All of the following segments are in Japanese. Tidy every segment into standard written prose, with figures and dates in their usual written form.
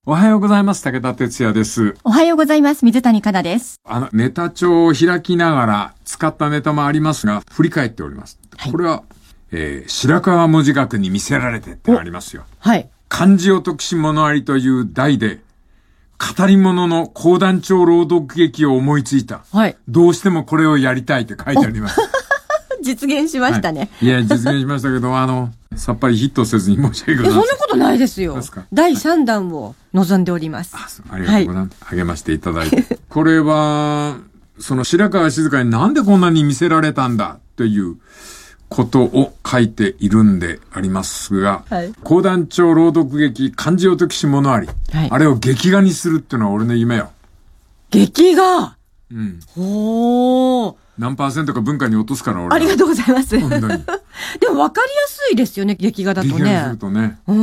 おはようございます。武田哲也です。 おはようございます。水谷香奈です。 ネタ帳を開きながら使ったネタもありますが、振り返っております。はい、これは、白川文字学に見せられてってありますよ。 はい。 漢字を解きし物ありという題で、語り物の講談調朗読劇を思いついた。 はい。 どうしてもこれをやりたいって書いてあります。 実現しましたね。 はい、いや、実現しましたけど、さっぱりヒットせずに申し訳ございません。 そんなことないですよ。第3弾を望んでおります。 ありがとうございます。はい、励ましていただいて。これは、その白川静香になんでこんなに見せられたんだということを書いているんでありますが、はい、講談調朗読劇、漢字を解きし物あり、はい、あれを劇画にするっていうのは俺の夢よ。 劇画？ うん。 おー。 何%か文化に落とすから俺は。 ありがとうございます。 本当に。 でも分かりやすいですよね、劇画だとね。 劇画にするとね。 うん。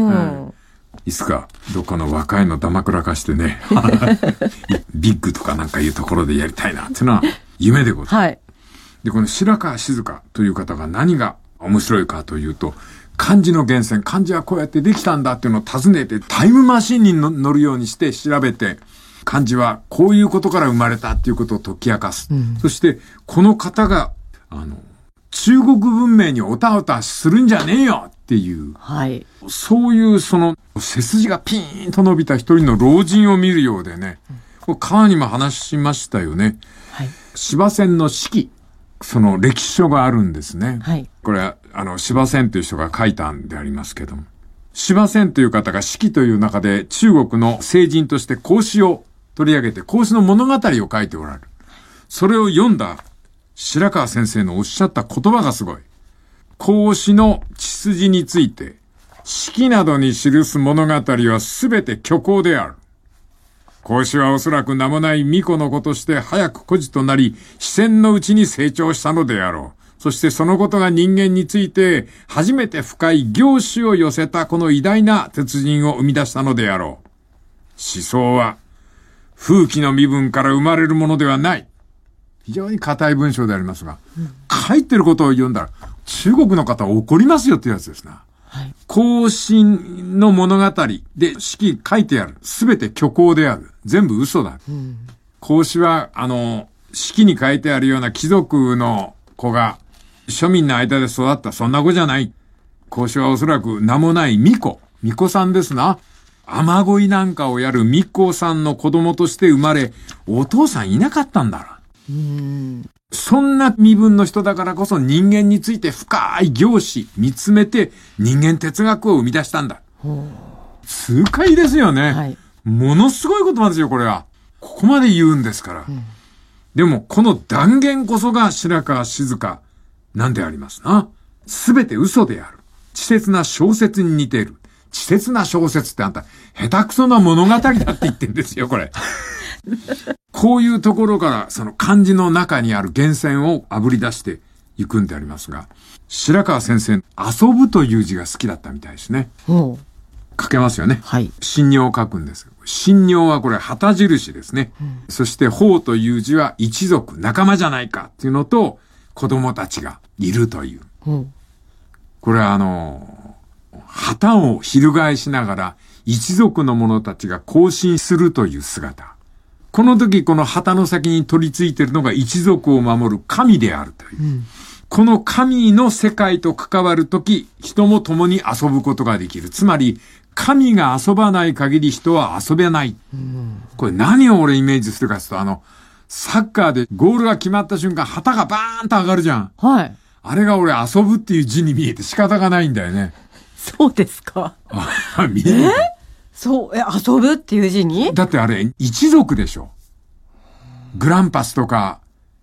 いつかどっかの若いのだまくらかしてね、ビッグとかなんかいうところでやりたいなっていうのは夢でございます。はい。で、この白川静香という方が何が面白いかというと、漢字の源泉、漢字はこうやってできたんだっていうのを尋ねて、タイムマシンに乗るようにして調べて、漢字はこういうことから生まれたっていうことを解き明かす。うん、そして、この方が、中国文明におたおたするんじゃねえよっていう。 はい。 そういう背筋がピーンと伸びた一人の老人を見るようでね。これ川にも話しましたよね。はい。司馬遷の史記。歴史書があるんですね。はい。これは、司馬遷という人が書いたんでありますけども。司馬遷という方が史記という中で中国の聖人として孔子を取り上げて、孔子の物語を書いておられる。それを読んだ白川先生のおっしゃった言葉がすごい。孔子の血筋について、史記などに記す物語はすべて虚構である。孔子はおそらく名もない巫女の子として早く孤児となり、視線のうちに成長したのであろう。そしてそのことが人間について初めて深い凝視を寄せたこの偉大な鉄人を生み出したのであろう。思想は風紀の身分から生まれるものではない。非常に硬い文章でありますが、書いてることを読んだら中国の方は怒りますよってやつですな。はい、孔子の物語で史記書いてある。すべて虚構である。全部嘘だ。孔子は史記に書いてあるような貴族の子が庶民の間で育った。そんな子じゃない。孔子はおそらく名もない巫女さんですな。雨乞いなんかをやる巫女さんの子供として生まれ、お父さんいなかったんだろ。そんな身分の人だからこそ人間について深い凝視、見つめて人間哲学を生み出したんだ。痛快ですよね。はい、ものすごい言葉ですよ、これは。ここまで言うんですから。でも、この断言こそが白川静香なんでありますな。すべて嘘である。稚拙な小説に似ている。稚拙な小説ってあんた、下手くそな物語だって言ってんですよ、これ。こういうところからその漢字の中にある源泉をあぶり出していくんでありますが、白川先生、遊ぶという字が好きだったみたいですね。書けますよね。はい。神尿を書くんです。神尿はこれ旗印ですね。そして法という字は一族、仲間じゃないかっていうのと子供たちがいるという。これは旗を翻しながら一族の者たちが行進するという姿。この時この旗の先に取り付いているのが一族を守る神であるという。この神の世界と関わる時、人も共に遊ぶことができる。つまり、神が遊ばない限り人は遊べない。これ何を俺イメージするかというと、サッカーでゴールが決まった瞬間、旗がバーンと上がるじゃん。はい。あれが俺遊ぶっていう字に見えて仕方がないんだよね。 そうですか。 見えそう、遊ぶっていう字に？ だってあれ、一族でしょ。グランパスとか、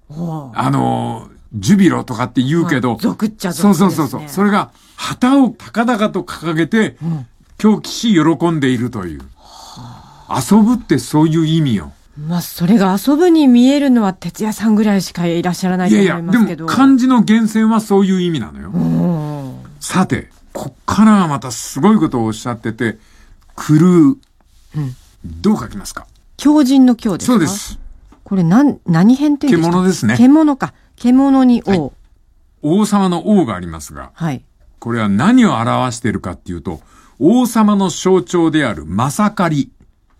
ジュビロとかって言うけど、 族っちゃ族ですね。 そう。それが、旗を高々と掲げて、狂気し喜んでいるという。遊ぶってそういう意味よ。 まあ、それが遊ぶに見えるのは哲也さんぐらいしかいらっしゃらないと思いますけど。 でも漢字の源泉はそういう意味なのよ。さて、こっからはまたすごいことをおっしゃってて、狂う。どう書きますか？ 狂人の狂ですか？ そうです。 これ何編っていうんですか？ 獣ですね。 獣か。獣に王、はい。 王様の王がありますが、 はい。 これは何を表しているかっていうと、王様の象徴であるマサカリ。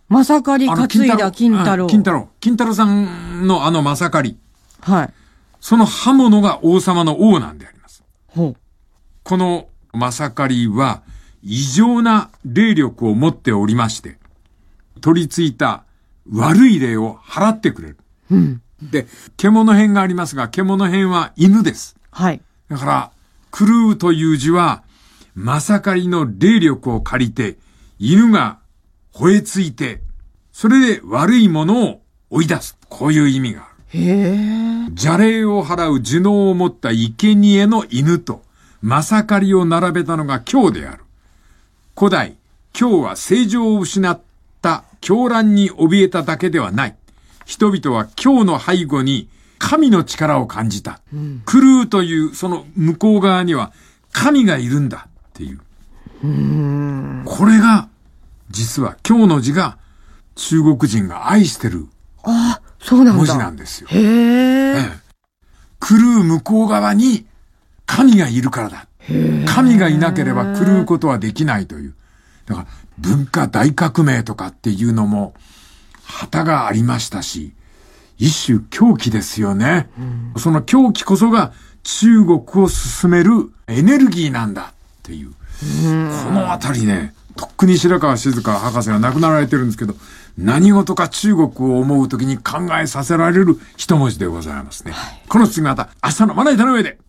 まさかり担いだ金太郎。 金太郎さんのまさかり。 はい。 その刃物が王様の王なんであります。 ほう。 このまさかりは異常な霊力を持っておりまして、取り付いた悪い霊を払ってくれる。 うん。 で、獣編がありますが、獣編は犬です。 はい。 だから、狂うという字は、まさかりの霊力を借りて、犬が吠えついて、それで悪いものを追い出す。こういう意味がある。 へえ。 邪霊を払う呪能を持った生贄の犬と、まさかりを並べたのが京である。古代、京は正常を失った狂乱に怯えただけではない。人々は京の背後に神の力を感じた。狂うというその向こう側には神がいるんだっていう。これが、実は京の字が中国人が愛してるそうなんだ。 文字なんですよ。 へえ。 狂う向こう側に神がいるからだ。神がいなければ狂うことはできないという。だから文化大革命とかっていうのも旗がありましたし、一種狂気ですよね。その狂気こそが中国を進めるエネルギーなんだっていう。このあたりね、とっくに白川静香博士が亡くなられてるんですけど、何事か中国を思うときに考えさせられる一文字でございますね。この次また明日のまな板の上で。